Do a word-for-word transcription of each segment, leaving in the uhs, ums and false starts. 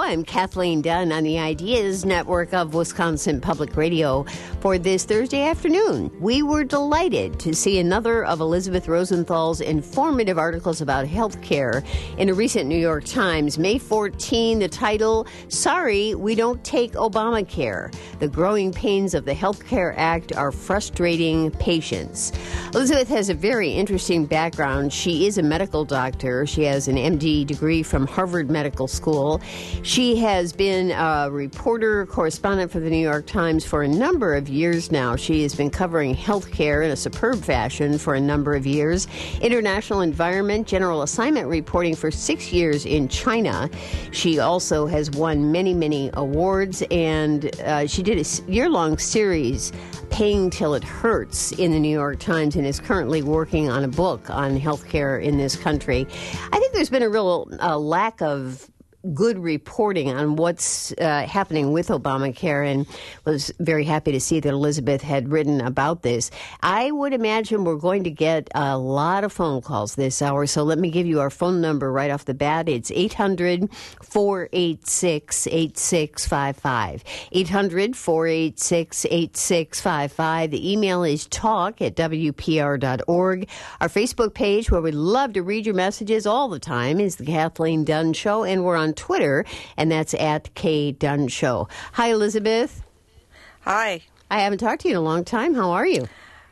I'm Kathleen Dunn on the Ideas Network of Wisconsin Public Radio. For this Thursday afternoon, we were delighted to see another of Elizabeth Rosenthal's informative articles about health care in a recent New York Times. May fourteenth, the title, Sorry, We Don't Take Obamacare. The growing pains of the Health Care Act are frustrating patients. Elizabeth has a very interesting background. She is a medical doctor. She has an M D degree from Harvard Medical School. She has been a reporter, correspondent for the New York Times for a number of years now. She has been covering healthcare in a superb fashion for a number of years. International environment, general assignment reporting for six years in China. She also has won many, many awards, and uh, she did a year-long series, Paying Till It Hurts, in the New York Times, and is currently working on a book on healthcare in this country. I think there's been a real uh, lack of good reporting on what's uh, happening with Obamacare, and was very happy to see that Elizabeth had written about this. I would imagine we're going to get a lot of phone calls this hour, so let me give you our phone number right off the bat. It's eight hundred, four eight six, eight six five five. eight hundred, four eight six, eight six five five. The email is talk at w p r dot org. Our Facebook page, where we love to read your messages all the time, is the Kathleen Dunn Show, and we're on Twitter, and that's at K Dunn Show. Hi, Elizabeth. Hi. I haven't talked to you in a long time. How are you?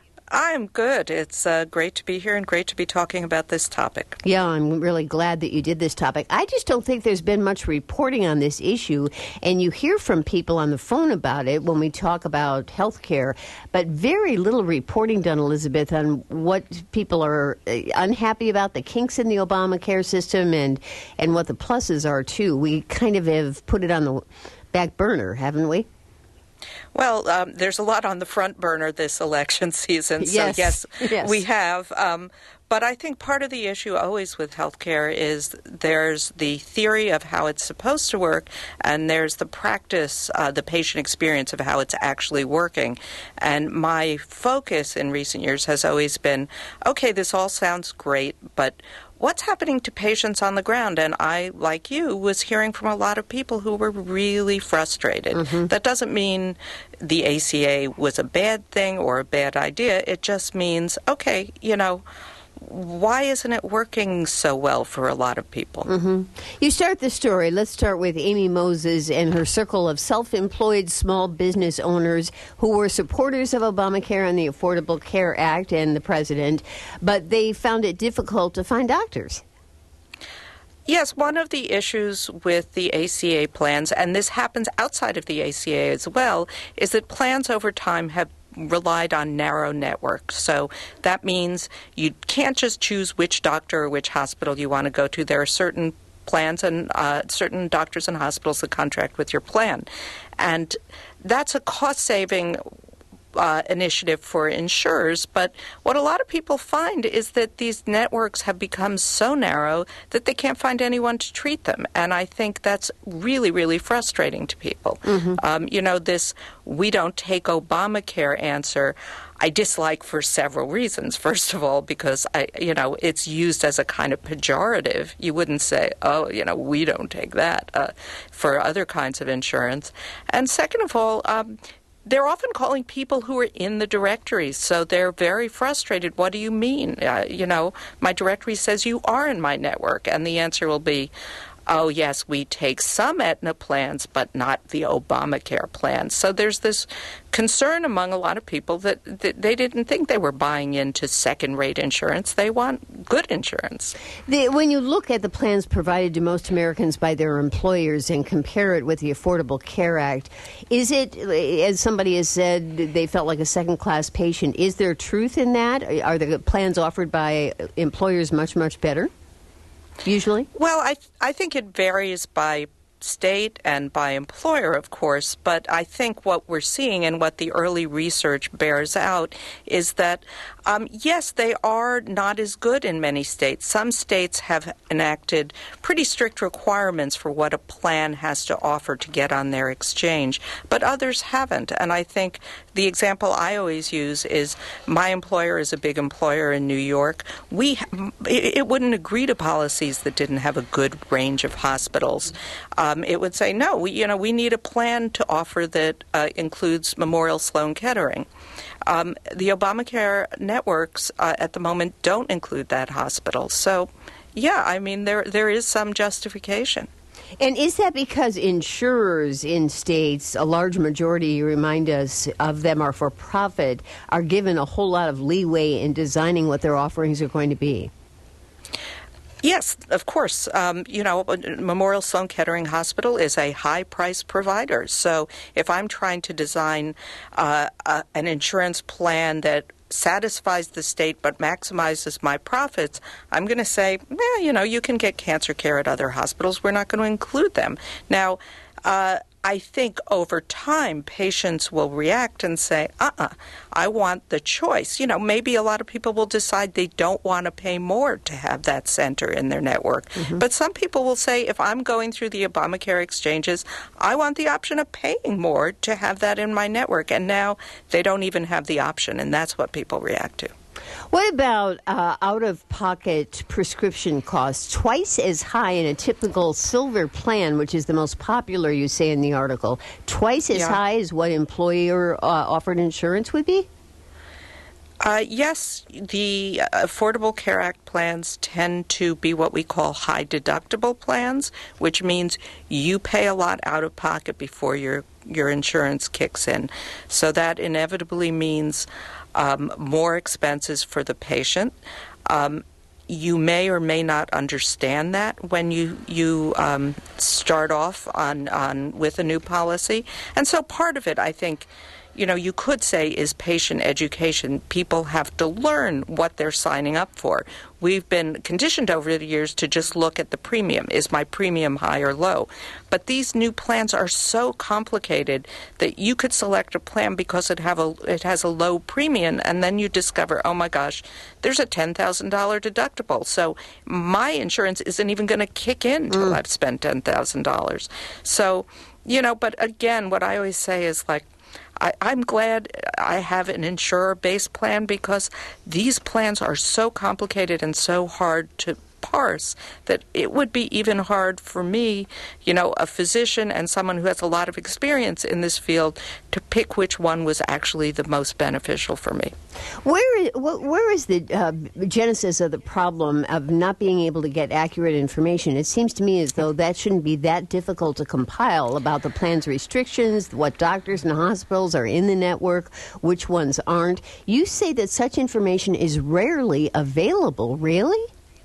I'm good. It's uh, great to be here and great to be talking about this topic. Yeah, I'm really glad that you did this topic. I just don't think there's been much reporting on this issue, and you hear from people on the phone about it when we talk about health care, but very little reporting done, Elizabeth, on what people are unhappy about, the kinks in the Obamacare system, and, and what the pluses are, too. We kind of have put it on the back burner, haven't we? Well, um, there's a lot on the front burner this election season, so yes, yes, yes. we have. Um, but I think part of the issue always with healthcare is there's the theory of how it's supposed to work, and there's the practice, uh, the patient experience of how it's actually working. And my focus in recent years has always been, okay, this all sounds great, but what's happening to patients on the ground? And I, like you, was hearing from a lot of people who were really frustrated. Mm-hmm. That doesn't mean the A C A was a bad thing or a bad idea. It just means, okay, you know, why isn't it working so well for a lot of people? Mm-hmm. You start the story. Let's start with Amy Moses and her circle of self-employed small business owners who were supporters of Obamacare and the Affordable Care Act and the president, but they found it difficult to find doctors. Yes, one of the issues with the A C A plans, and this happens outside of the A C A as well, is that plans over time have relied on narrow networks. So that means you can't just choose which doctor or which hospital you want to go to. There are certain plans and uh, certain doctors and hospitals that contract with your plan. And that's a cost-saving Uh, initiative for insurers, but what a lot of people find is that these networks have become so narrow that they can't find anyone to treat them, and I think that's really, really frustrating to people. Mm-hmm. Um, you know, this "we don't take Obamacare" answer I dislike for several reasons. First of all, because I, you know, it's used as a kind of pejorative. You wouldn't say, "Oh, you know, we don't take that" uh, for other kinds of insurance, and second of all, um, they're often calling people who are in the directories, so they're very frustrated. What do you mean? Uh, you know, my directory says you are in my network, and the answer will be, oh, yes, we take some Aetna plans, but not the Obamacare plans. So there's this concern among a lot of people that, that they didn't think they were buying into second-rate insurance. They want good insurance. The, when you look at the plans provided to most Americans by their employers and compare it with the Affordable Care Act, is it, as somebody has said, they felt like a second-class patient? Is there truth in that? Are the plans offered by employers much, much better? Usually? Well, I th- I think it varies by state and by employer, of course, but I think what we're seeing and what the early research bears out is that, um, yes, they are not as good in many states. Some states have enacted pretty strict requirements for what a plan has to offer to get on their exchange, but others haven't. And I think the example I always use is my employer is a big employer in New York. We it, it wouldn't agree to policies that didn't have a good range of hospitals. Um, Um, it would say, no, we, you know, we need a plan to offer that uh, includes Memorial Sloan Kettering. Um, the Obamacare networks uh, at the moment don't include that hospital. So, yeah, I mean, there there is some justification. And is that because insurers in states, a large majority, you remind us, of them are for profit, are given a whole lot of leeway in designing what their offerings are going to be? Yes, of course. Um, you know, Memorial Sloan Kettering Hospital is a high-price provider. So if I'm trying to design uh, uh, an insurance plan that satisfies the state but maximizes my profits, I'm going to say, well, you know, you can get cancer care at other hospitals. We're not going to include them. Now, uh, I think over time, patients will react and say, uh-uh, I want the choice. You know, maybe a lot of people will decide they don't want to pay more to have that center in their network. Mm-hmm. But some people will say, if I'm going through the Obamacare exchanges, I want the option of paying more to have that in my network. And now they don't even have the option, and that's what people react to. What about uh, out-of-pocket prescription costs? Twice as high in a typical silver plan, which is the most popular, you say in the article. Twice as yeah. high as what employer-offered uh, insurance would be? Uh, yes, the Affordable Care Act plans tend to be what we call high-deductible plans, which means you pay a lot out of pocket before your your insurance kicks in. So that inevitably means um, more expenses for the patient. Um, you may or may not understand that when you you um, start off on on with a new policy, and so part of it, I think, you know, you could say is patient education. People have to learn what they're signing up for. We've been conditioned over the years to just look at the premium. Is my premium high or low? But these new plans are so complicated that you could select a plan because it have a it has a low premium, and then you discover, oh my gosh, there's a ten thousand dollars deductible. So my insurance isn't even going to kick in until mm. I've spent ten thousand dollars. So, you know, but again, what I always say is like, I, I'm glad I have an insurer-based plan because these plans are so complicated and so hard to parse that it would be even hard for me, you know, a physician and someone who has a lot of experience in this field, to pick which one was actually the most beneficial for me. Where, where is the uh, genesis of the problem of not being able to get accurate information? It seems to me as though that shouldn't be that difficult to compile about the plan's restrictions, what doctors and hospitals are in the network, which ones aren't. You say that such information is rarely available, really?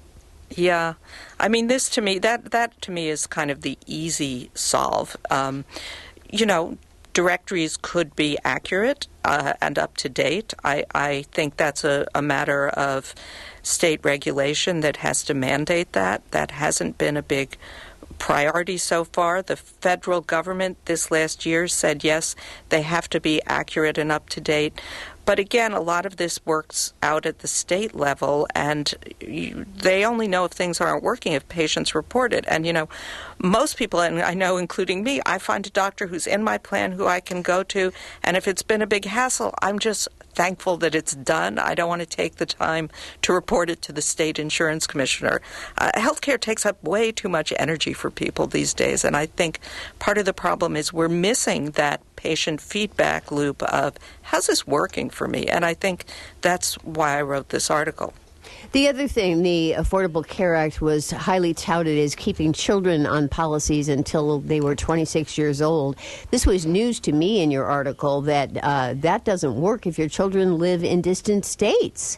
Yeah. I mean, this to me, that, that to me is kind of the easy solve. Um, you know, directories could be accurate uh, and up to date. I, I think that's a, a matter of state regulation that has to mandate that. That hasn't been a big priority so far. The federal government this last year said, yes, they have to be accurate and up to date. But again, a lot of this works out at the state level, and you, they only know if things aren't working if patients report it. And, you know, most people, and I know including me, I find a doctor who's in my plan who I can go to, and if it's been a big hassle, I'm just thankful that it's done. I don't want to take the time to report it to the state insurance commissioner. Uh, healthcare takes up way too much energy for people these days, and I think part of the problem is we're missing that patient feedback loop of, how's this working for me? And I think that's why I wrote this article. The other thing, the Affordable Care Act was highly touted as keeping children on policies until they were twenty-six years old. This was news to me in your article that uh, that doesn't work if your children live in distant states.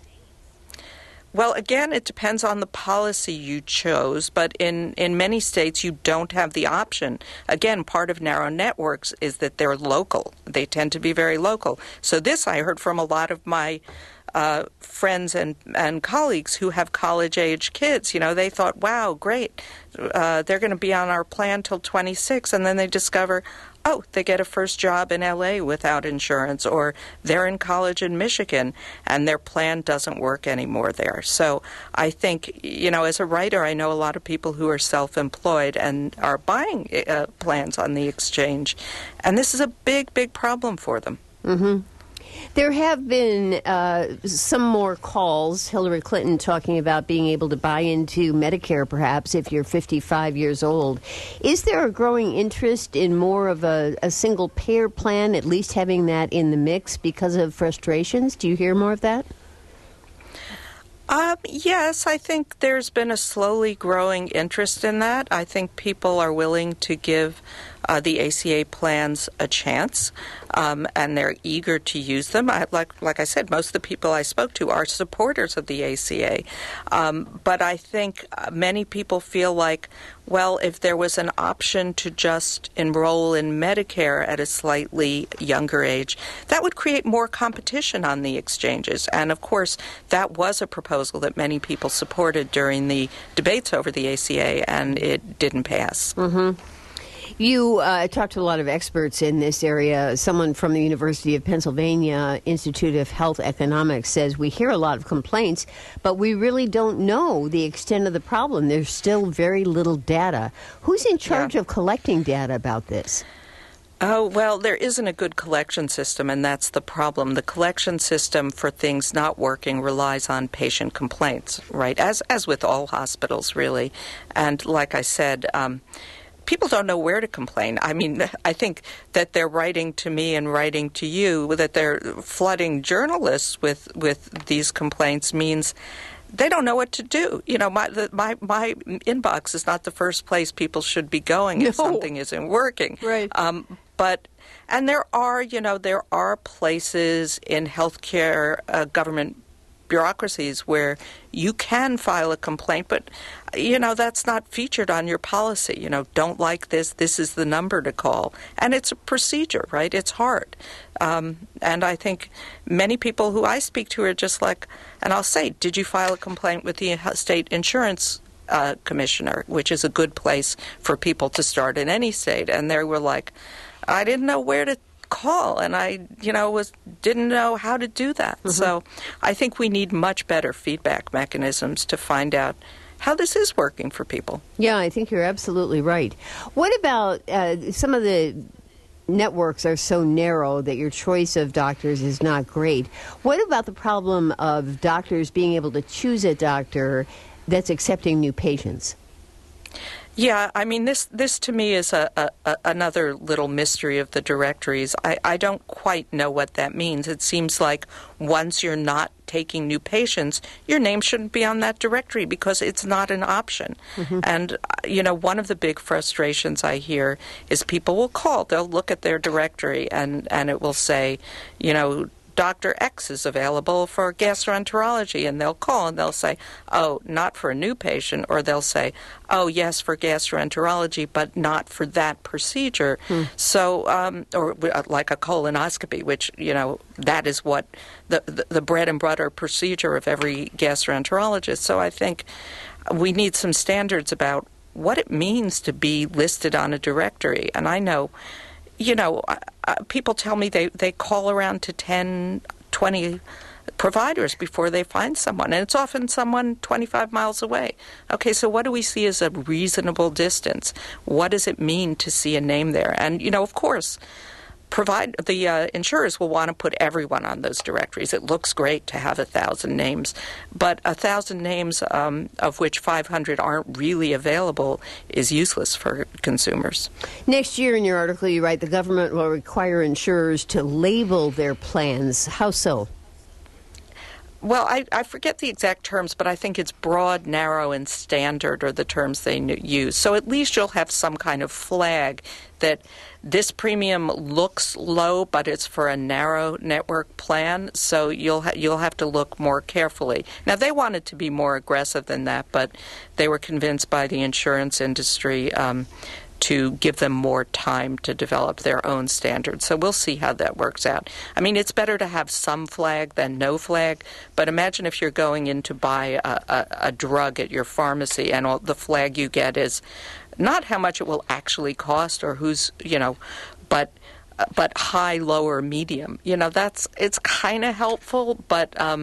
Well, again, it depends on the policy you chose, but in, in many states you don't have the option. Again, part of narrow networks is that they're local. They tend to be very local. So this I heard from a lot of my uh, friends and, and colleagues who have college-age kids. You know, they thought, wow, great, uh, they're going to be on our plan till twenty-six, and then they discover, oh, they get a first job in L A without insurance, or they're in college in Michigan and their plan doesn't work anymore there. So I think, you know, as a writer, I know a lot of people who are self-employed and are buying uh, plans on the exchange, and this is a big, big problem for them. Mm-hmm. There have been uh, some more calls, Hillary Clinton talking about being able to buy into Medicare, perhaps, if you're fifty-five years old. Is there a growing interest in more of a, a single-payer plan, at least having that in the mix because of frustrations? Do you hear more of that? Um, yes, I think there's been a slowly growing interest in that. I think people are willing to give uh, the A C A plans a chance, um, and they're eager to use them. I, like, like I said, most of the people I spoke to are supporters of the A C A. Um, but I think many people feel like, well, if there was an option to just enroll in Medicare at a slightly younger age, that would create more competition on the exchanges. And, of course, that was a proposal that many people supported during the debates over the A C A, and it didn't pass. Mm-hmm. You uh, talked to a lot of experts in this area. Someone from the University of Pennsylvania Institute of Health Economics says we hear a lot of complaints, but we really don't know the extent of the problem. There's still very little data. Who's in charge Yeah. of collecting data about this? Oh, well, there isn't a good collection system, and that's the problem. The collection system for things not working relies on patient complaints, right, as as with all hospitals, really. And like I said, um, people don't know where to complain. I mean, I think that they're writing to me and writing to you, that they're flooding journalists with, with these complaints means they don't know what to do. You know, my the, my my inbox is not the first place people should be going if No. something isn't working. Right. Um, but and there are, you know, there are places in healthcare uh, government bureaucracies where you can file a complaint, but, you know, that's not featured on your policy. You know, don't like this, this is the number to call. And it's a procedure, right? It's hard. Um, and I think many people who I speak to are just like, and I'll say, did you file a complaint with the state insurance uh, commissioner, which is a good place for people to start in any state? And they were like, I didn't know where to call, and I, you know, was didn't know how to do that. Mm-hmm. So I think we need much better feedback mechanisms to find out how this is working for people. Yeah, I think you're absolutely right. What about uh, some of the networks are so narrow that your choice of doctors is not great. What about the problem of doctors being able to choose a doctor that's accepting new patients? Yeah, I mean, this this to me is a, a, a another little mystery of the directories. I, I don't quite know what that means. It seems like once you're not taking new patients, your name shouldn't be on that directory because it's not an option. Mm-hmm. And, you know, one of the big frustrations I hear is people will call, they'll look at their directory and, and it will say, you know, Doctor X is available for gastroenterology, and they'll call and they'll say, oh, not for a new patient, or they'll say, oh, yes, for gastroenterology, but not for that procedure. Hmm. So, um, or like a colonoscopy, which, you know, that is what the, the, the bread and butter procedure of every gastroenterologist. So I think we need some standards about what it means to be listed on a directory. And I know, you know, uh, people tell me they, they call around to ten, twenty providers before they find someone, and it's often someone twenty-five miles away. Okay, so what do we see as a reasonable distance? What does it mean to see a name there? And, you know, of course, provide the uh, insurers will want to put everyone on those directories. It looks great to have a thousand names, but a thousand names um, of which five hundred aren't really available is useless for consumers. Next year, in your article, you write the government will require insurers to label their plans. How so? Well, I, I forget the exact terms, but I think it's broad, narrow, and standard are the terms they use. So at least you'll have some kind of flag that this premium looks low, but it's for a narrow network plan, so you'll ha- you'll have to look more carefully. Now, they wanted to be more aggressive than that, but they were convinced by the insurance industry um, to give them more time to develop their own standards. So we'll see how that works out. I mean, it's better to have some flag than no flag, but imagine if you're going in to buy a, a, a drug at your pharmacy and all, the flag you get is not how much it will actually cost or who's, you know, but but high, low, or medium. You know, that's, it's kind of helpful, but um,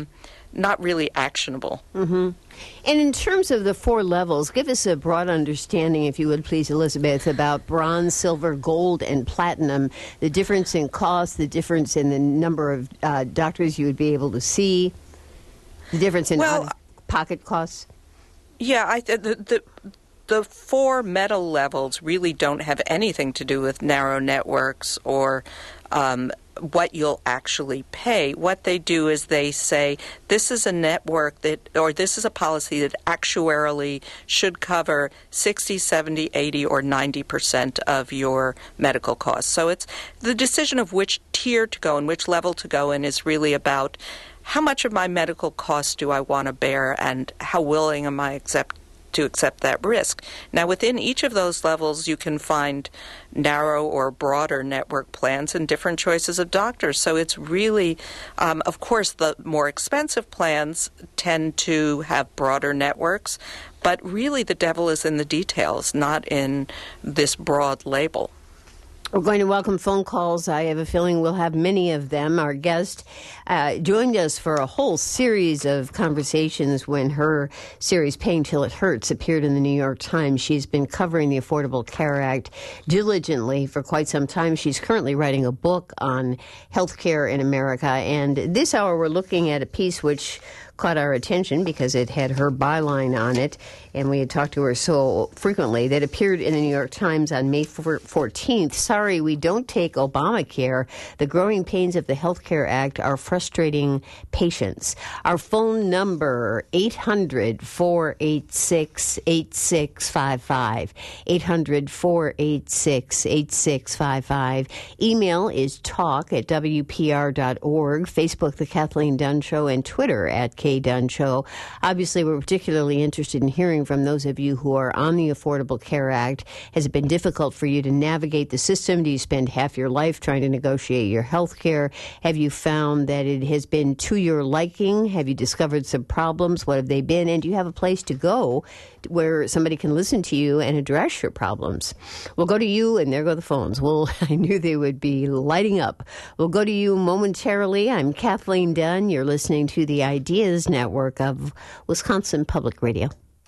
not really actionable. Mm-hmm. And in terms of the four levels, give us a broad understanding, if you would please, Elizabeth, about bronze, silver, gold, and platinum, the difference in cost, the difference in the number of uh, doctors you would be able to see, the difference in well, out-of-pocket costs. Yeah, I th- the, the the four metal levels really don't have anything to do with narrow networks or um, what you'll actually pay. What they do is they say this is a network that, or this is a policy that actuarially should cover sixty, seventy, eighty, or ninety percent of your medical costs. So it's the decision of which tier to go and which level to go in is really about how much of my medical costs do I want to bear and how willing am I accept to accept that risk. Now, within each of those levels, you can find narrow or broader network plans and different choices of doctors. So it's really, um, of course, the more expensive plans tend to have broader networks, but really the devil is in the details, not in this broad label. We're going to welcome phone calls. I have a feeling we'll have many of them. Our guest uh, joined us for a whole series of conversations when her series, Paying Till It Hurts, appeared in the New York Times. She's been covering the Affordable Care Act diligently for quite some time. She's currently writing a book on health care in America. And this hour, we're looking at a piece which caught our attention because it had her byline on it, and we had talked to her so frequently, that appeared in the New York Times on May fourteenth. Sorry, we don't take Obamacare. The growing pains of the Health Care Act are frustrating patients. Our phone number, eight hundred, four eight six, eight six five five. eight hundred, four eight six, eight six five five. Email is talk at W P R dot org. Facebook, The Kathleen Dunn Show, and Twitter at K Dunn Show. Obviously, we're particularly interested in hearing from those of you who are on the Affordable Care Act. Has it been difficult for you to navigate the system? Do you spend half your life trying to negotiate your health care? Have you found that it has been to your liking? Have you discovered some problems? What have they been? And do you have a place to go where somebody can listen to you and address your problems? We'll go to you, and there go the phones. Well, I knew they would be lighting up. We'll go to you momentarily. I'm Kathleen Dunn. You're listening to the Ideas Network of Wisconsin Public Radio.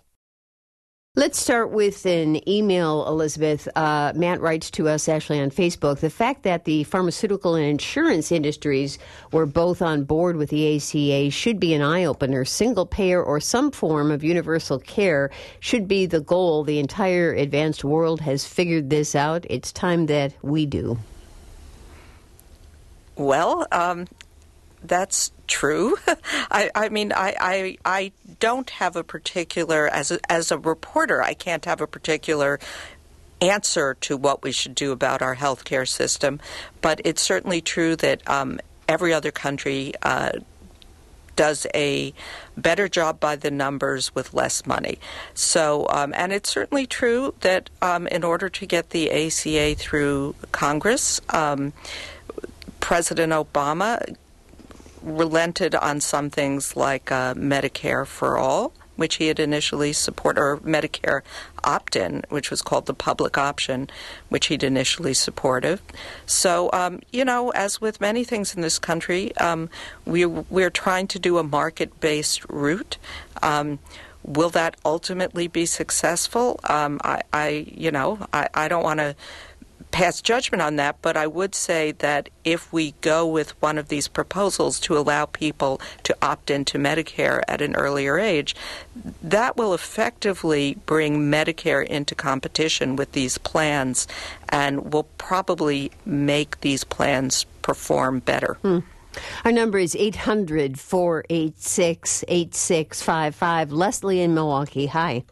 Let's start with an email, Elizabeth. Uh, Matt writes to us, actually, on Facebook. The fact that the pharmaceutical and insurance industries were both on board with the A C A should be an eye-opener. Single payer or some form of universal care should be the goal. The entire advanced world has figured this out. It's time that we do. Well, um, that's true. I, I mean, I, I I don't have a particular, as a, as a reporter, I can't have a particular answer to what we should do about our healthcare system, but it's certainly true that um, every other country uh, does a better job by the numbers with less money. So, um, and it's certainly true that um, in order to get the A C A through Congress, um, President Obama relented on some things like uh, Medicare for All, which he had initially supported, or Medicare opt-in, which was called the public option, which he'd initially supported. So, um, you know, as with many things in this country, um, we, we're trying to do a market-based route. Um, will that ultimately be successful? Um, I, I, you know, I, I don't want to pass judgment on that, but I would say that if we go with one of these proposals to allow people to opt into Medicare at an earlier age, that will effectively bring Medicare into competition with these plans and will probably make these plans perform better. Hmm. Our number is eight hundred, four eight six, eight six five five. Leslie in Milwaukee, hi.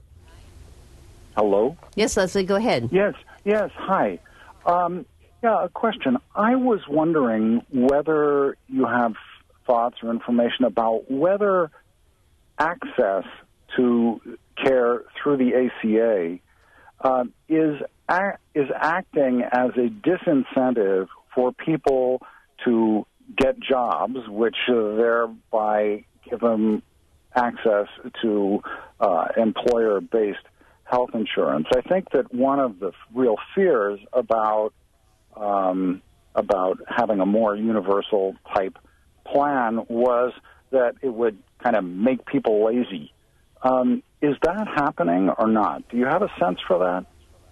Hello? Yes, Leslie, go ahead. Yes, yes, hi. Um, yeah, a question. I was wondering whether you have thoughts or information about whether access to care through the A C A uh, is a- is acting as a disincentive for people to get jobs, which uh, thereby give them access to uh, employer-based health insurance. I think that one of the real fears about um, about having a more universal type plan was that it would kind of make people lazy. Um, is that happening or not? Do you have a sense for that?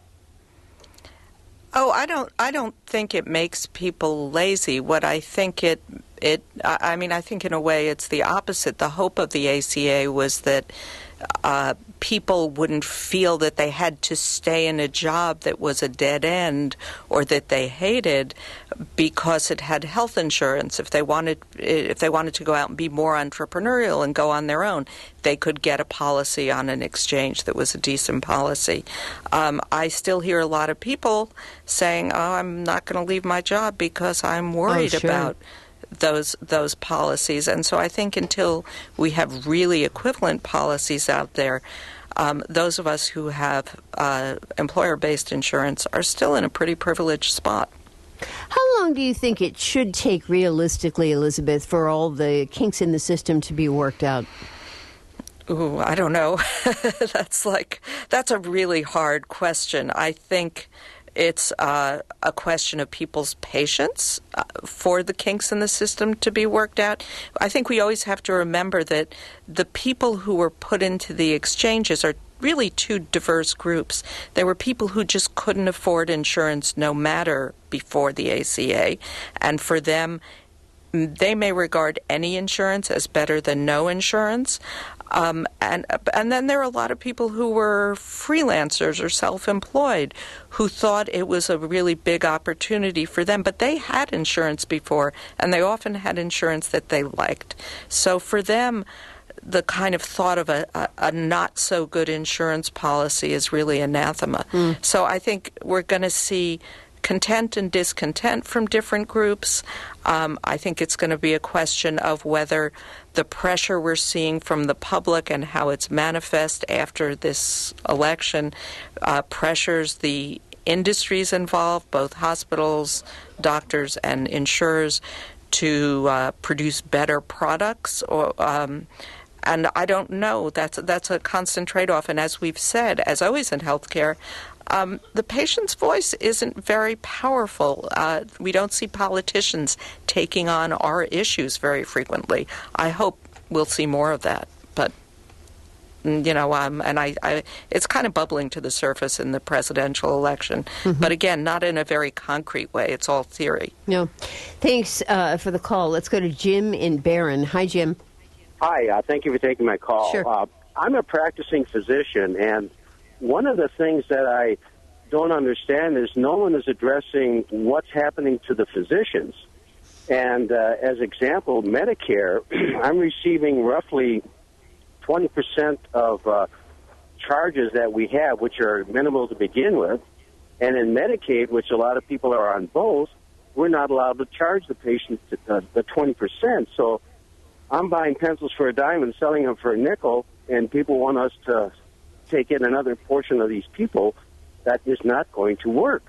Oh, I don't. I don't think it makes people lazy. What I think it it. I mean, I think in a way it's the opposite. The hope of the A C A was that uh, people wouldn't feel that they had to stay in a job that was a dead end or that they hated because it had health insurance. If they wanted, if they wanted to go out and be more entrepreneurial and go on their own, they could get a policy on an exchange that was a decent policy. Um, I still hear a lot of people saying, "Oh, I'm not going to leave my job because I'm worried oh, sure. about those those policies." And so I think until we have really equivalent policies out there, um, those of us who have uh, employer-based insurance are still in a pretty privileged spot. How long do you think it should take realistically, Elizabeth, for all the kinks in the system to be worked out? Ooh, I don't know. That's like, that's a really hard question. I think it's uh, a question of people's patience uh, for the kinks in the system to be worked out. I think we always have to remember that the people who were put into the exchanges are really two diverse groups. There were people who just couldn't afford insurance no matter before the A C A, and for them, they may regard any insurance as better than no insurance. Um, and and then there are a lot of people who were freelancers or self-employed who thought it was a really big opportunity for them, but they had insurance before, and they often had insurance that they liked. So for them, the kind of thought of a, a, a not-so-good insurance policy is really anathema. Mm. So I think we're going to see content and discontent from different groups. Um, I think it's going to be a question of whether the pressure we're seeing from the public and how it's manifest after this election uh, pressures the industries involved, both hospitals, doctors, and insurers, to uh, produce better products. Or um, and I don't know. That's that's a constant trade-off. And as we've said, as always in healthcare, Um, the patient's voice isn't very powerful. Uh, we don't see politicians taking on our issues very frequently. I hope we'll see more of that. But, you know, um, and I, I, it's kind of bubbling to the surface in the presidential election. Mm-hmm. But again, not in a very concrete way. It's all theory. No. Thanks uh, for the call. Let's go to Jim in Barron. Hi, Jim. Hi. Uh, thank you for taking my call. Sure. Uh, I'm a practicing physician, and one of the things that I don't understand is no one is addressing what's happening to the physicians. And uh, as example, Medicare, I'm receiving roughly twenty percent of uh, charges that we have, which are minimal to begin with. And in Medicaid, which a lot of people are on both, we're not allowed to charge the patient uh, the twenty percent. So I'm buying pencils for a dime and selling them for a nickel, and people want us to take in another portion of these people. That is not going to work.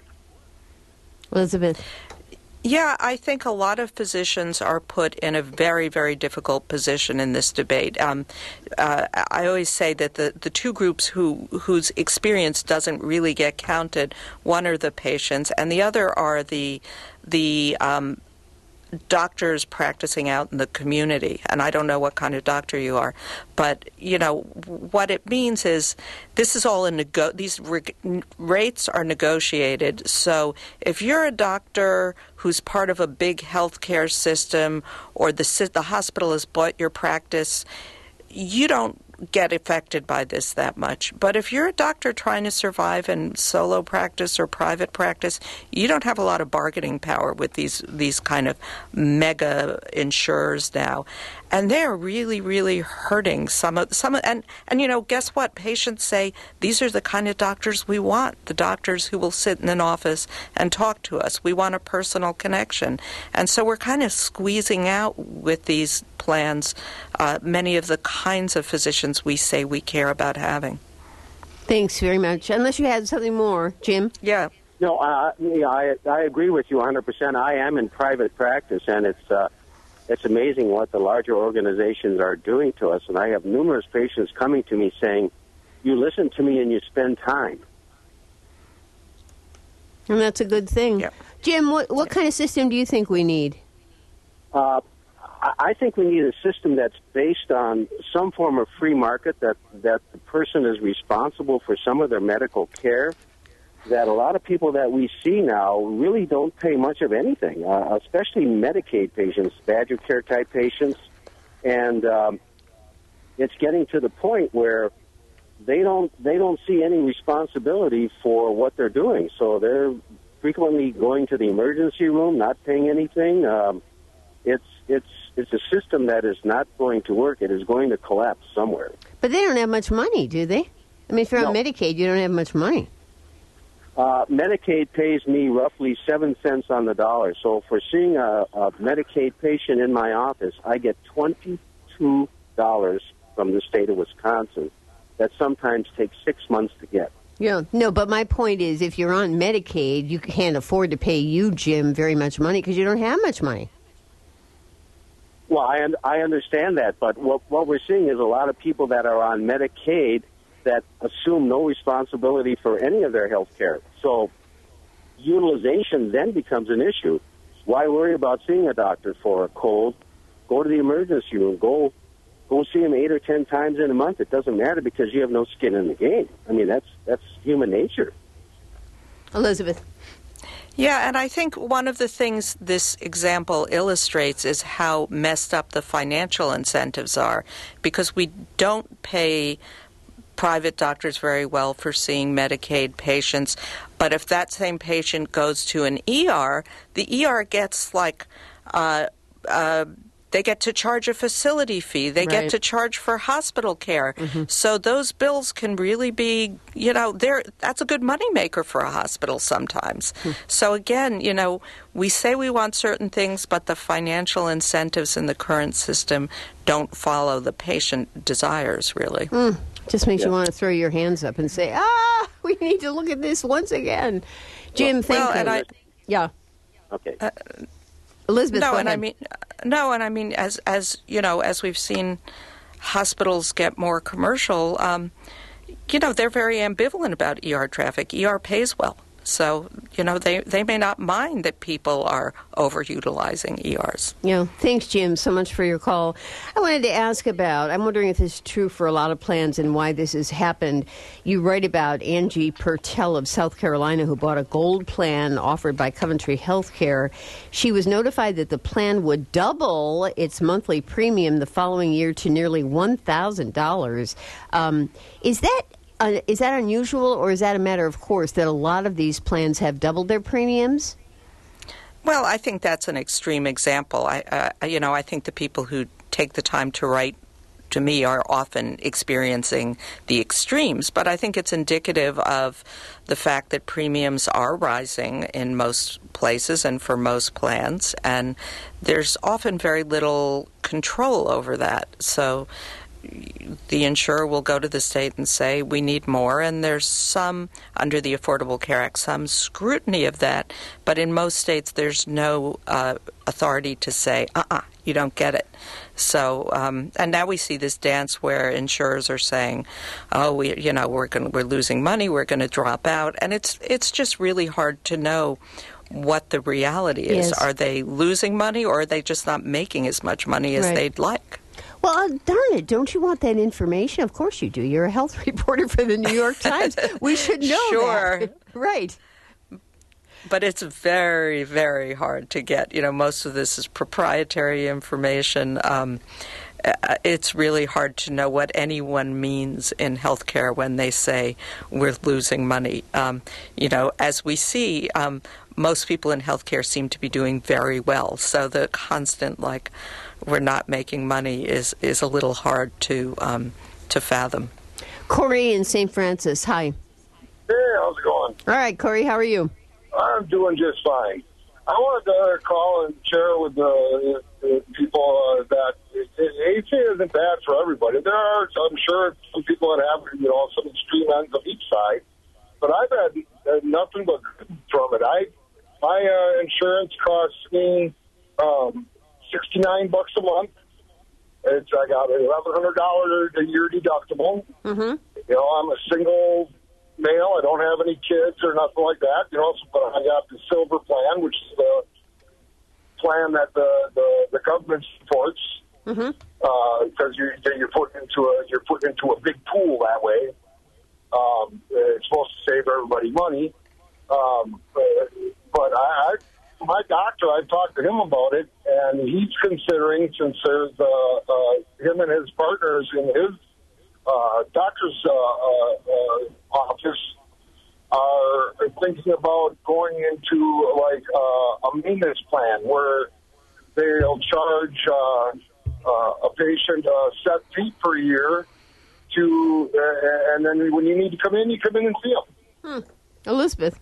Elizabeth. Yeah, I think a lot of physicians are put in a very, very difficult position in this debate. Um, uh, I always say that the, the two groups who whose experience doesn't really get counted, one are the patients, and the other are the the um, doctors practicing out in the community. And I don't know what kind of doctor you are, but you know what it means is this is all in nego- these re- rates are negotiated. So if you're a doctor who's part of a big healthcare system, or the the hospital has bought your practice, you don't get affected by this that much. But if you're a doctor trying to survive in solo practice or private practice, you don't have a lot of bargaining power with these these kind of mega insurers now. And they're really, really hurting some of some of, and and you know, guess what? Patients say these are the kind of doctors we want, the doctors who will sit in an office and talk to us. We want a personal connection. And so we're kind of squeezing out with these plans uh, many of the kinds of physicians we say we care about having. Thanks very much. Unless you had something more, Jim? Yeah. No, uh, yeah, I, I agree with you one hundred percent. I am in private practice, and it's uh, it's amazing what the larger organizations are doing to us. And I have numerous patients coming to me saying, you listen to me and you spend time. And that's a good thing. Yep. Jim, what, what kind of system do you think we need? Uh, I, I think we need a system that's based on some form of free market, that, that the person is responsible for some of their medical care, that a lot of people that we see now really don't pay much of anything, uh, especially Medicaid patients, Badger Care type patients. And um, it's getting to the point where they don't they don't see any responsibility for what they're doing. So they're frequently going to the emergency room, not paying anything. Um, it's it's it's a system that is not going to work. It is going to collapse somewhere. But they don't have much money, do they? I mean, if you're on No. Medicaid, you don't have much money. Uh, Medicaid pays me roughly seven cents on the dollar. So for seeing a, a Medicaid patient in my office, I get twenty-two dollars from the state of Wisconsin. That sometimes takes six months to get. Yeah, no, but my point is, if you're on Medicaid, you can't afford to pay you, Jim, very much money because you don't have much money. Well, I, un- I understand that, but what, what we're seeing is a lot of people that are on Medicaid that assume no responsibility for any of their health care. So utilization then becomes an issue. Why worry about seeing a doctor for a cold? Go to the emergency room. Go go see him eight or ten times in a month. It doesn't matter because you have no skin in the game. I mean, that's that's human nature. Elizabeth. Yeah, and I think one of the things this example illustrates is how messed up the financial incentives are, because we don't pay private doctors very well for seeing Medicaid patients, but if that same patient goes to an E R, the E R gets like uh, uh, they get to charge a facility fee. They Right. get to charge for hospital care. Mm-hmm. So those bills can really be, you know, they're, that's a good moneymaker for a hospital sometimes. Mm. So again, you know, we say we want certain things, but the financial incentives in the current system don't follow the patient desires, really. Mm. Just makes yeah. you want to throw your hands up and say, ah, we need to look at this once again. Jim, well, thank well, you. And I, yeah. Okay. Uh, Elizabeth, no, go and ahead. I mean, no, and I mean, as as you know, as we've seen, hospitals get more commercial. Um, you know, they're very ambivalent about E R traffic. E R pays well, so you know they they may not mind that people are overutilizing E Rs. Yeah, thanks, Jim, so much for your call. I wanted to ask about, I'm wondering if this is true for a lot of plans and why this has happened. You write about Angie Pertel of South Carolina, who bought a gold plan offered by Coventry Healthcare. She was notified that the plan would double its monthly premium the following year to nearly one thousand dollars. Um, is that uh, is that unusual, or is that a matter of course that a lot of these plans have doubled their premiums? Well, I think that's an extreme example. I, uh, you know, I think the people who take the time to write to me are often experiencing the extremes, but I think it's indicative of the fact that premiums are rising in most places and for most plans, and there's often very little control over that. So the insurer will go to the state and say, we need more, and there's some, under the Affordable Care Act, some scrutiny of that, but in most states there's no uh, authority to say, uh-uh, you don't get it. So, um, and now we see this dance where insurers are saying, oh, we, you know, we're going, we're losing money, we're going to drop out, and it's it's just really hard to know what the reality is. Yes. Are they losing money, or are they just not making as much money as Right. they'd like? Well, uh, darn it, don't you want that information? Of course you do. You're a health reporter for the New York Times. We should know Sure. that. Right. But it's very, very hard to get. You know, most of this is proprietary information. Um, uh, it's really hard to know what anyone means in healthcare when they say we're losing money. Um, you know, as we see, um, most people in healthcare seem to be doing very well. So the constant, like, we're not making money is, is a little hard to um, to fathom. Corey in Saint Francis, hi. Hey, how's it going? All right, Corey, how are you? I'm doing just fine. I wanted to call and share with the, the people uh, that A C A isn't bad for everybody. There are, I'm sure, some people that have, you know, some extreme ends of each side, but I've had uh, nothing but good from it. I my uh, insurance costs me um, sixty-nine bucks a month. It's I got an eleven hundred dollars a year deductible. Mm-hmm. You know, I'm a single male. I don't have any kids or nothing like that. You know, so, but I got the silver plan, which is the plan that the, the, the government supports Mm-hmm. uh, because you're you're put into a you're put into a big pool that way. Um, it's supposed to save everybody money, um, but, but I, I, my doctor, I've talked to him about it, and he's considering, since there's uh, uh, him and his partners in his uh, doctor's uh, uh, uh, office are thinking about going into like uh, a maintenance plan where they'll charge uh, uh, a patient a set fee per year to, uh, and then when you need to come in, you come in and see them. Hmm. Elizabeth.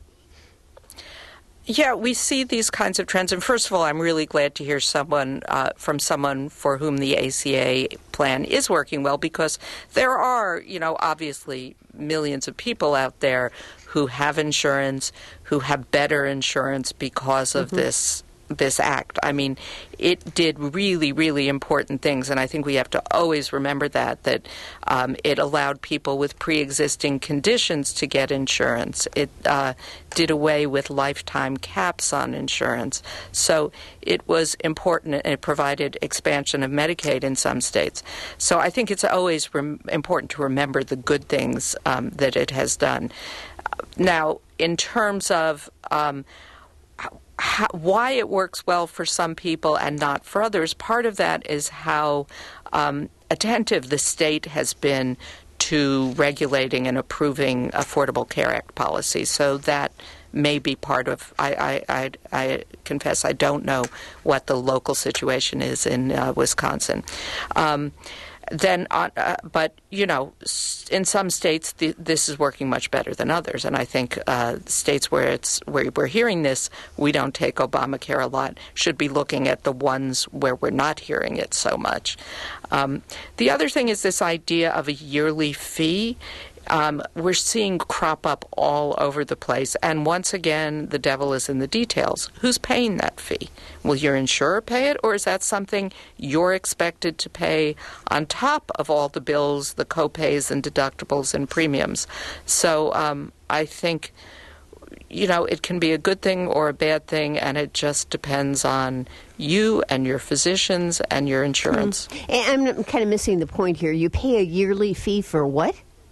Yeah, we see these kinds of trends. And first of all, I'm really glad to hear someone uh, from someone for whom the A C A plan is working well, because there are, you know, obviously millions of people out there who have insurance, who have better insurance because of mm-hmm. this this act. I mean, it did really, really important things, and I think we have to always remember that, that um, it allowed people with pre-existing conditions to get insurance. It uh, did away with lifetime caps on insurance. So it was important, and it provided expansion of Medicaid in some states. So I think it's always rem- important to remember the good things um, that it has done. Now, in terms of um, How, why it works well for some people and not for others, part of that is how um, attentive the state has been to regulating and approving Affordable Care Act policy. So that may be part of, I, I, I, I confess I don't know what the local situation is in uh, Wisconsin. Um, Then, uh, but you know, in some states the, this is working much better than others, and I think uh, states where it's where we're hearing this, we don't take Obamacare a lot, should be looking at the ones where we're not hearing it so much. Um, the other thing is this idea of a yearly fee. Um, we're seeing crop up all over the place. And once again, the devil is in the details. Who's paying that fee? Will your insurer pay it, or is that something you're expected to pay on top of all the bills, the co-pays and deductibles and premiums? So um, I think, you know, it can be a good thing or a bad thing, and it just depends on you and your physicians and your insurance. Mm. And I'm kind of missing the point here. You pay a yearly fee for what?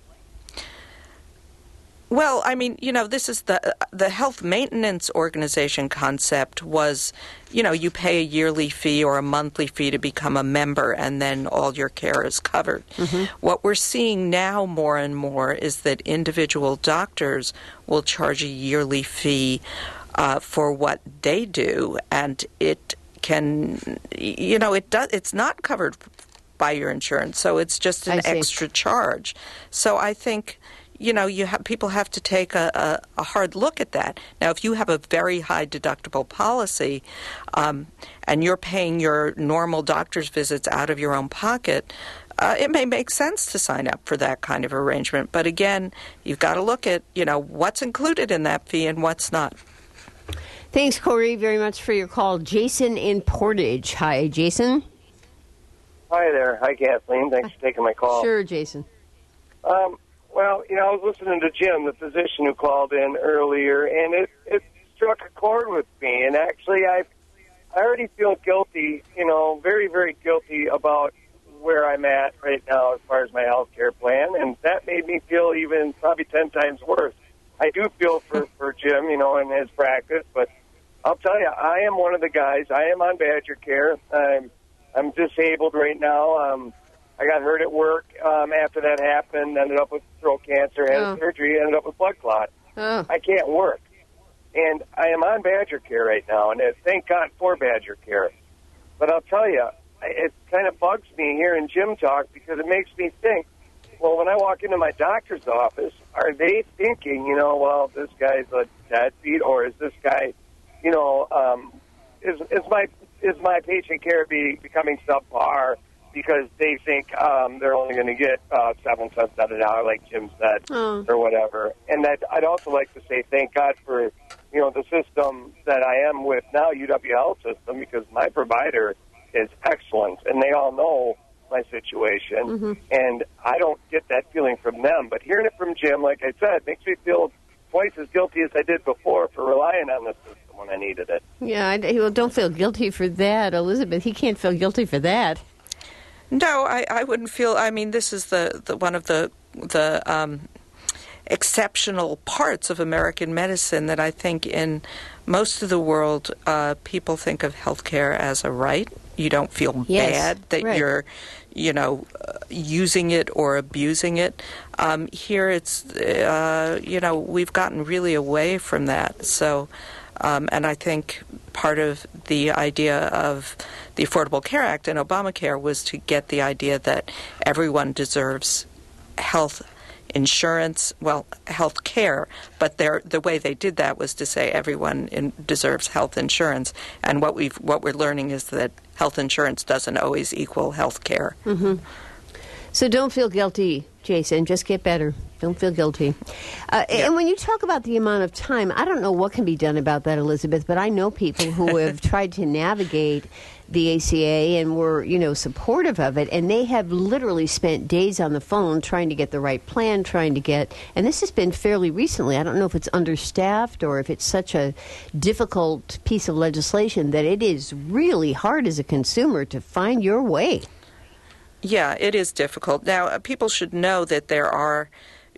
Well, I mean, you know, this is the the health maintenance organization concept was, you know, you pay a yearly fee or a monthly fee to become a member, and then all your care is covered. Mm-hmm. What we're seeing now more and more is that individual doctors will charge a yearly fee uh, for what they do, and it can, you know, it does. It's not covered by your insurance, so it's just an extra charge. So I think, you know, you have, people have to take a, a, a hard look at that. Now, if you have a very high deductible policy um, and you're paying your normal doctor's visits out of your own pocket, uh, it may make sense to sign up for that kind of arrangement. But again, you've got to look at, you know, what's included in that fee and what's not. Thanks, Corey, very much for your call. Jason in Portage. Hi, Jason. Hi there. Hi, Kathleen. Thanks for taking my call. Sure, Jason. Um, Well, you know, I was listening to Jim, the physician who called in earlier, and it, it struck a chord with me. And actually, I I already feel guilty, you know, very, very guilty about where I'm at right now as far as my health care plan. And that made me feel even probably ten times worse. I do feel for, for Jim, you know, in his practice. But I'll tell you, I am one of the guys. I am on Badger Care. I'm, I'm disabled right now. Um I got hurt at work um, after that happened, ended up with throat cancer, had oh. surgery, ended up with blood clot. Oh. I can't work. And I am on Badger Care right now, and thank God for Badger Care. But I'll tell you, it kind of bugs me hearing Jim talk, because it makes me think, well, when I walk into my doctor's office, are they thinking, you know, well, this guy's a deadbeat, or is this guy, you know, um, is, is my is my patient care be becoming subpar because they think um, they're only going to get uh, seven cents on a dollar, like Jim said, oh. or whatever. And that, I'd also like to say thank God for, you know, the system that I am with now, U W Health System, because my provider is excellent, and they all know my situation, mm-hmm. and I don't get that feeling from them. But hearing it from Jim, like I said, makes me feel twice as guilty as I did before for relying on the system when I needed it. Yeah, I, well, don't feel guilty for that, Elizabeth. He can't feel guilty for that. No, I, I wouldn't feel. I mean, this is the, the one of the the um, exceptional parts of American medicine that I think in most of the world uh, people think of healthcare as a right. You don't feel yes, bad that right. you're, you know, uh, using it or abusing it. Um, here, it's uh, you know, we've gotten really away from that. So. Um, and I think part of the idea of the Affordable Care Act and Obamacare was to get the idea that everyone deserves health insurance, well, health care, but the way they did that was to say everyone in, deserves health insurance. And what we've what we're learning is that health insurance doesn't always equal health care. Mm-hmm. So don't feel guilty, Jason. Just get better. Don't feel guilty. Uh, yeah. And when you talk about the amount of time, I don't know what can be done about that, Elizabeth, but I know people who have tried to navigate the A C A and were, you know, supportive of it, and they have literally spent days on the phone trying to get the right plan, trying to get, and this has been fairly recently. I don't know if it's understaffed or if it's such a difficult piece of legislation that it is really hard as a consumer to find your way. Yeah, it is difficult. Now, uh, people should know that there are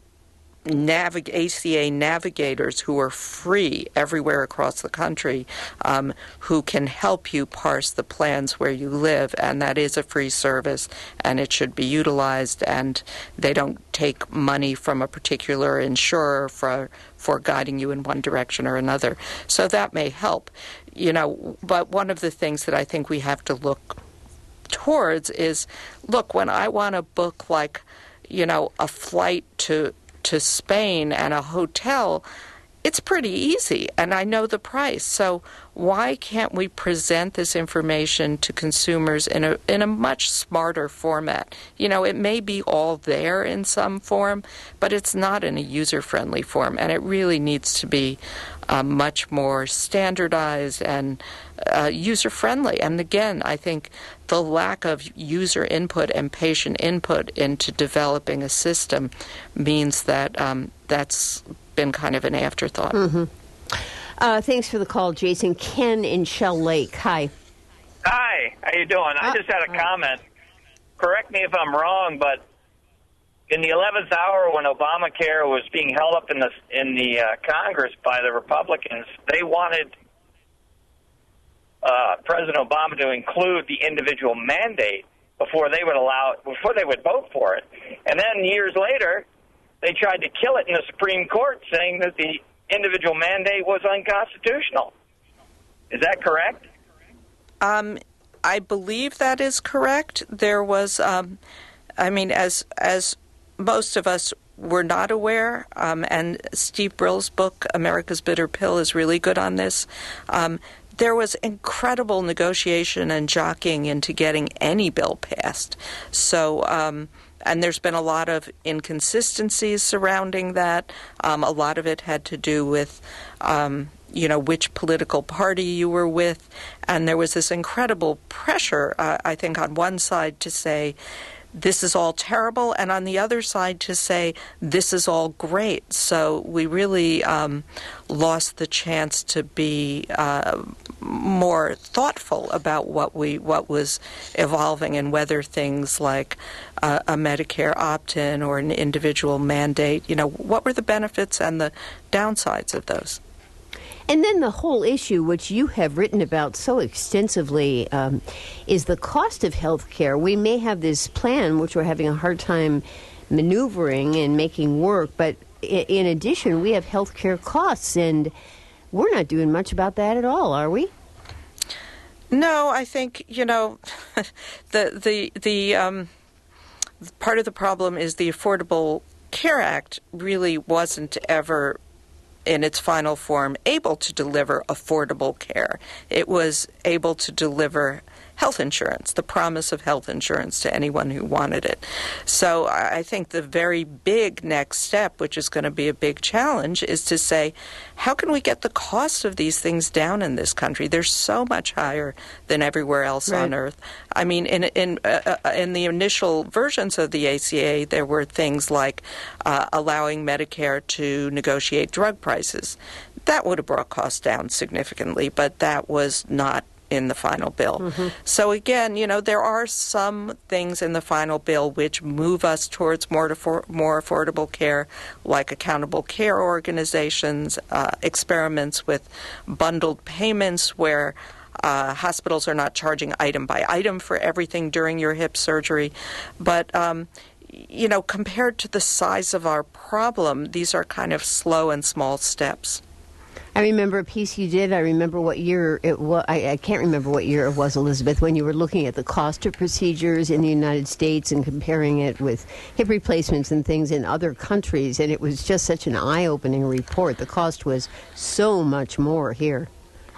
navig- A C A navigators who are free everywhere across the country um, who can help you parse the plans where you live, and that is a free service, and it should be utilized, and they don't take money from a particular insurer for, for guiding you in one direction or another. So that may help, you know, but one of the things that I think we have to look towards is, look, when I want to book, like, you know, a flight to to Spain and a hotel, it's pretty easy, and I know the price. So why can't we present this information to consumers in a in a much smarter format? You know, it may be all there in some form, but it's not in a user-friendly form, and it really needs to be uh, much more standardized and uh, user-friendly. And again, I think the lack of user input and patient input into developing a system means that um, that's been kind of an afterthought. Mm-hmm. Uh, thanks for the call, Jason. Ken in Shell Lake. Hi. Hi. How you doing? I uh, just had a comment. Correct me if I'm wrong, but in the eleventh hour when Obamacare was being held up in the in the uh, Congress by the Republicans, they wanted uh, President Obama to include the individual mandate before they would allow before they would vote for it. And then years later, they tried to kill it in the Supreme Court, saying that the individual mandate was unconstitutional. Is that correct? Um, I believe that is correct. There was, um, I mean, as as most of us were not aware, um, and Steve Brill's book, America's Bitter Pill, is really good on this. Um, there was incredible negotiation and jockeying into getting any bill passed. So, um, and there's been a lot of inconsistencies surrounding that. Um, a lot of it had to do with, um, you know, which political party you were with. And there was this incredible pressure, uh, I think, on one side to say, this is all terrible, and on the other side to say, this is all great. So we really um, lost the chance to be uh, more thoughtful about what we what was evolving and whether things like uh, a Medicare opt-in or an individual mandate, you know, what were the benefits and the downsides of those? And then the whole issue, which you have written about so extensively, um, is the cost of health care. We may have this plan, which we're having a hard time maneuvering and making work, but in addition, we have health care costs, and we're not doing much about that at all, are we? No, I think, you know, the the the um, part of the problem is the Affordable Care Act really wasn't ever, in its final form, able to deliver affordable care. It was able to deliver health insurance, the promise of health insurance to anyone who wanted it. So I think the very big next step, which is going to be a big challenge, is to say, how can we get the cost of these things down in this country? They're so much higher than everywhere else right. on Earth. I mean, in in uh, in the initial versions of the A C A, there were things like uh, allowing Medicare to negotiate drug prices. That would have brought costs down significantly, but that was not in the final bill. Mm-hmm. So again, you know, there are some things in the final bill which move us towards more to more affordable care, like accountable care organizations, uh, experiments with bundled payments where uh, hospitals are not charging item by item for everything during your hip surgery. But um, you know, compared to the size of our problem, these are kind of slow and small steps. I remember a piece you did. I remember what year it was. I, I can't remember what year it was, Elizabeth, when you were looking at the cost of procedures in the United States and comparing it with hip replacements and things in other countries. And it was just such an eye-opening report. The cost was so much more here.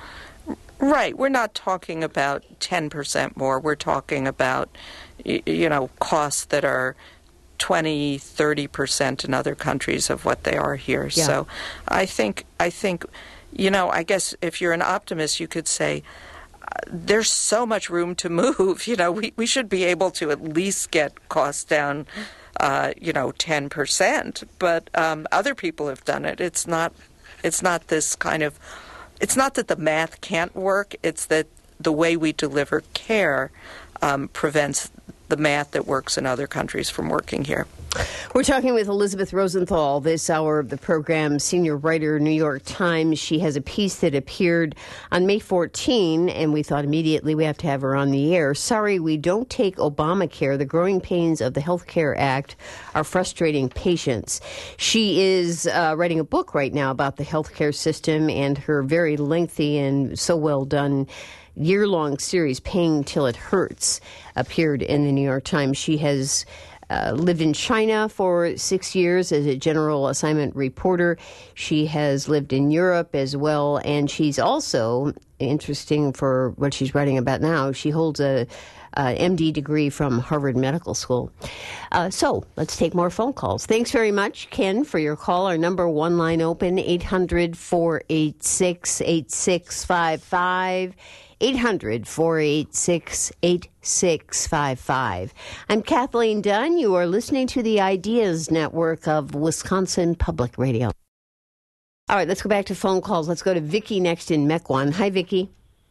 Right. We're not talking about ten percent more. We're talking about, you know, costs that are twenty, thirty percent in other countries of what they are here. Yeah. So I think, I think, you know, I guess if you're an optimist, you could say uh, there's so much room to move. You know, we, we should be able to at least get costs down, uh, you know, ten percent. But um, other people have done it. It's not, it's not this kind of, it's not that the math can't work. It's that the way we deliver care um, prevents the math that works in other countries from working here. We're talking with Elizabeth Rosenthal this hour of the program, senior writer, New York Times. She has a piece that appeared on May fourteenth, and we thought immediately we have to have her on the air. Sorry, we don't take Obamacare. The growing pains of the Health Care Act are frustrating patients. She is uh, writing a book right now about the health care system, and her very lengthy and so well done year-long series, Paying Till It Hurts, appeared in the New York Times. She has uh, lived in China for six years as a general assignment reporter. She has lived in Europe as well, and she's also, interesting for what she's writing about now, she holds a Uh, M D degree from Harvard Medical School. Uh, so let's take more phone calls. Thanks very much, Ken, for your call. Our number, one line open, eight hundred, four eight six, eight six five five, eight hundred, four eight six, eight six five five. I'm Kathleen Dunn. You are listening to the Ideas Network of Wisconsin Public Radio. All right, let's go back to phone calls. Let's go to Vicki next in Mequon. Hi, Vicki.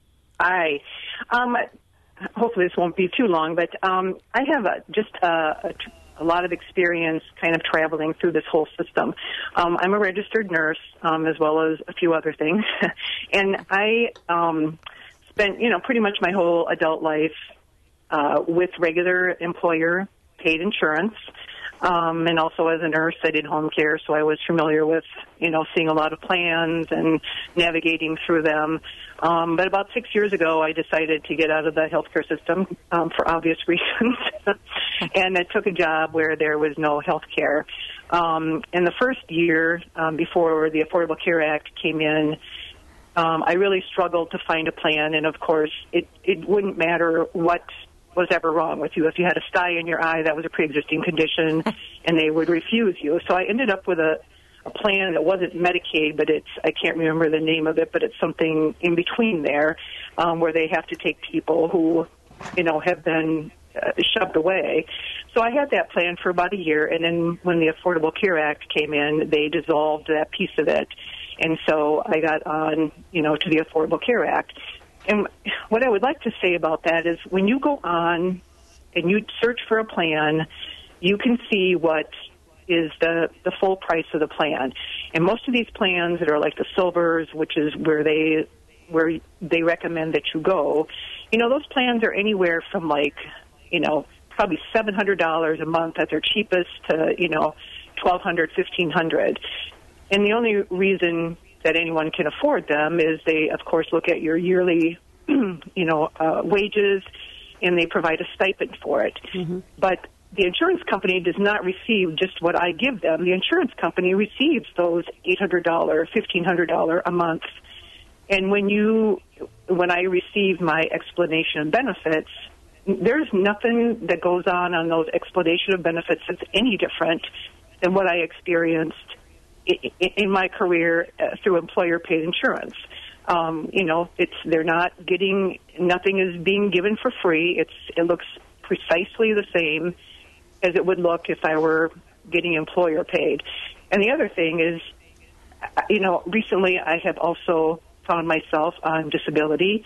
Hi. Um, hopefully this won't be too long, but um, I have a, just a, a, a lot of experience kind of traveling through this whole system. Um, I'm a registered nurse, um, as well as a few other things. And I um, spent, you know, pretty much my whole adult life uh, with regular employer paid insurance. Um, and also as a nurse, I did home care, so I was familiar with, you know, seeing a lot of plans and navigating through them. Um, but about six years ago, I decided to get out of the healthcare system um, for obvious reasons, and I took a job where there was no health care. Um, in the first year, um, before the Affordable Care Act came in, um, I really struggled to find a plan, and of course, it, it wouldn't matter what was ever wrong with you. If you had a sty in your eye, that was a pre-existing condition, and they would refuse you. So I ended up with a, a plan that wasn't Medicaid, but it's, I can't remember the name of it, but it's something in between there, um, where they have to take people who, you know, have been uh, shoved away. So I had that plan for about a year, and then when the Affordable Care Act came in, they dissolved that piece of it. And so I got on, you know, to the Affordable Care Act. And what I would like to say about that is when you go on and you search for a plan, you can see what is the, the full price of the plan. And most of these plans that are like the Silvers, which is where they where they recommend that you go, you know, those plans are anywhere from like, you know, probably seven hundred dollars a month at their cheapest to, you know, twelve hundred dollars, fifteen hundred dollars. And the only reason that anyone can afford them is they, of course, look at your yearly, you know, uh, wages, and they provide a stipend for it. Mm-hmm. But the insurance company does not receive just what I give them. The insurance company receives those eight hundred dollars, fifteen hundred dollars a month. And when you when I receive my explanation of benefits, there's nothing that goes on on those explanation of benefits that's any different than what I experienced in, in my career uh, through employer-paid insurance. Um, you know, it's they're not getting, nothing is being given for free. It's it looks precisely the same as it would look if I were getting employer-paid. And the other thing is, you know, recently I have also found myself on disability,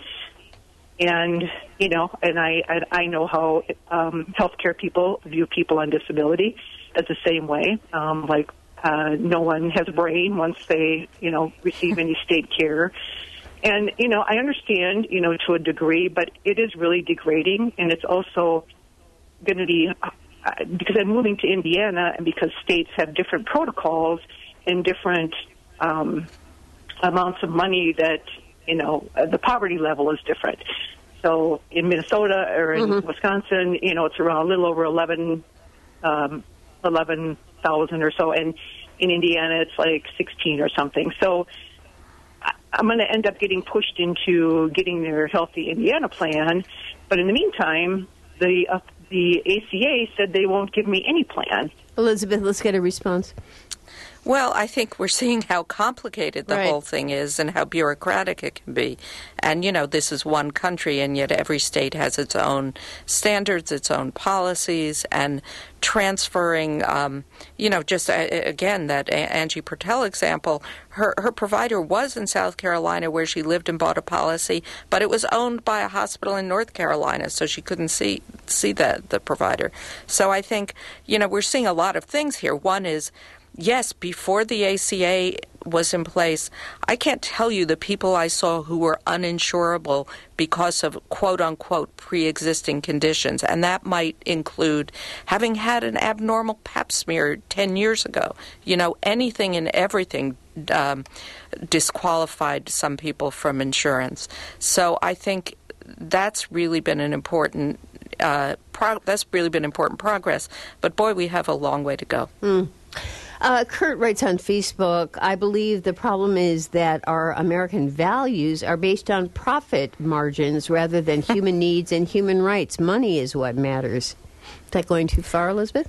and you know, and I I, I know how um, healthcare people view people on disability as the same way. Um, like uh, no one has a brain once they you know receive any state care, and you know I understand you know to a degree, but it is really degrading, and it's also going to be uh, because I'm moving to Indiana, and because states have different protocols and different um, amounts of money that, you know, uh, the poverty level is different. So in Minnesota or in mm-hmm. Wisconsin, you know, it's around a little over eleven, um, eleven thousand or so. And in Indiana, it's like sixteen or something. So I- I'm going to end up getting pushed into getting their Healthy Indiana plan. But in the meantime, the uh, the A C A said they won't give me any plan. Elizabeth, let's get a response. Well, I think we're seeing how complicated the right. whole thing is and how bureaucratic it can be. And, you know, this is one country, and yet every state has its own standards, its own policies, and transferring, um, you know, just, uh, again, that Angie Pertel example, her, her provider was in South Carolina where she lived and bought a policy, but it was owned by a hospital in North Carolina, so she couldn't see see the, the provider. So I think, you know, we're seeing a lot of things here. One is, yes, before the A C A was in place, I can't tell you the people I saw who were uninsurable because of quote-unquote pre-existing conditions, and that might include having had an abnormal pap smear ten years ago. You know, anything and everything um, disqualified some people from insurance. So I think that's really been an important uh, pro- that's really been important progress. But boy, we have a long way to go. Mm. Uh, Kurt writes on Facebook, I believe the problem is that our American values are based on profit margins rather than human needs and human rights. Money is what matters. Is that going too far, Elizabeth?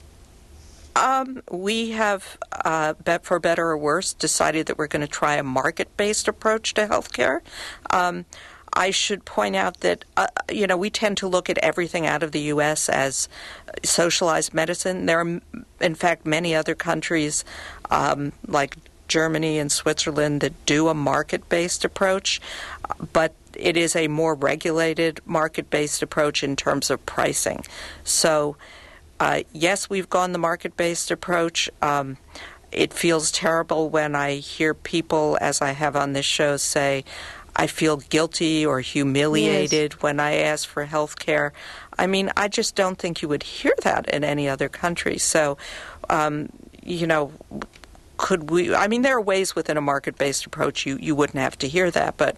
Um, we have, uh, bet for better or worse, decided that we're going to try a market-based approach to healthcare. Um, I should point out that, uh, you know, we tend to look at everything out of the U S as socialized medicine. There are, in fact, many other countries um, like Germany and Switzerland that do a market-based approach, but it is a more regulated market-based approach in terms of pricing. So, uh, yes, we've gone the market-based approach. Um, it feels terrible when I hear people, as I have on this show, say, I feel guilty or humiliated yes. when I ask for health care. I mean, I just don't think you would hear that in any other country. So, um, you know, could we, I mean, there are ways within a market-based approach you, you wouldn't have to hear that, but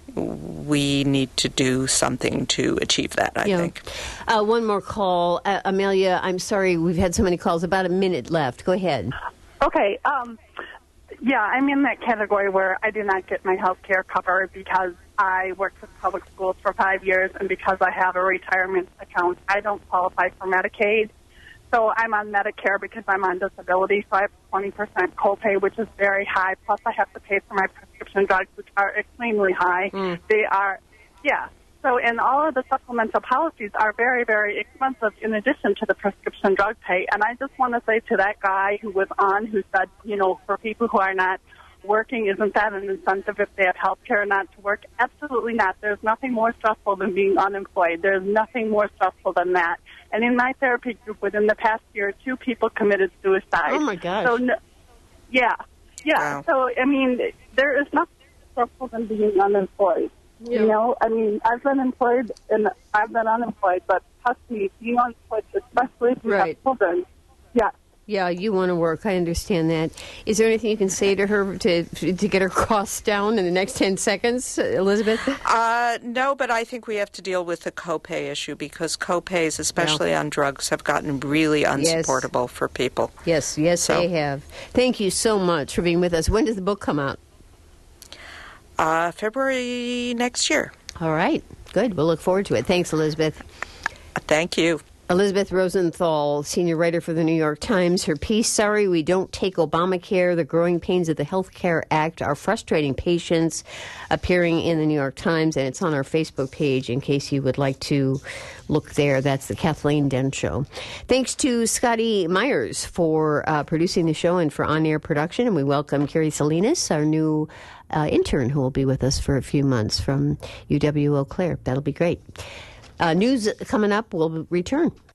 we need to do something to achieve that, I yeah. think. Uh, one more call. Uh, Amelia, I'm sorry, we've had so many calls. About a minute left. Go ahead. Okay, um... Yeah, I'm in that category where I do not get my health care covered because I worked with public schools for five years, and because I have a retirement account, I don't qualify for Medicaid. So I'm on Medicare because I'm on disability, so I have twenty percent copay, which is very high. Plus, I have to pay for my prescription drugs, which are extremely high. Mm. They are, yeah. So, and all of the supplemental policies are very, very expensive in addition to the prescription drug pay. And I just want to say to that guy who was on who said, you know, for people who are not working, isn't that an incentive if they have health care not to work? Absolutely not. There's nothing more stressful than being unemployed. There's nothing more stressful than that. And in my therapy group, within the past year, two people committed suicide. Oh, my gosh. So, no, yeah, yeah. Wow. So, I mean, there is nothing more stressful than being unemployed. Yeah. You know, I mean, I've been employed and I've been unemployed, but trust me, being unemployed, especially if you right. have children, yeah. Yeah, you want to work. I understand that. Is there anything you can say to her to to get her costs down in the next ten seconds, Elizabeth? Uh, no, but I think we have to deal with the copay issue because copays, especially yeah. on drugs, have gotten really unsupportable yes. for people. Yes, yes, so. they have. Thank you so much for being with us. When does the book come out? Uh, February next year. All right. Good. We'll look forward to it. Thanks, Elizabeth. Thank you. Elizabeth Rosenthal, senior writer for the New York Times. Her piece, Sorry We Don't Take Obamacare, The Growing Pains of the Health Care Act Are Frustrating Patients, appearing in the New York Times, and it's on our Facebook page in case you would like to look there. That's the Kathleen Dent Show. Thanks to Scotty Myers for uh, producing the show and for on-air production, and we welcome Carrie Salinas, our new uh, intern who will be with us for a few months from U W Eau Claire. That'll be great. Uh, news coming up. We'll return.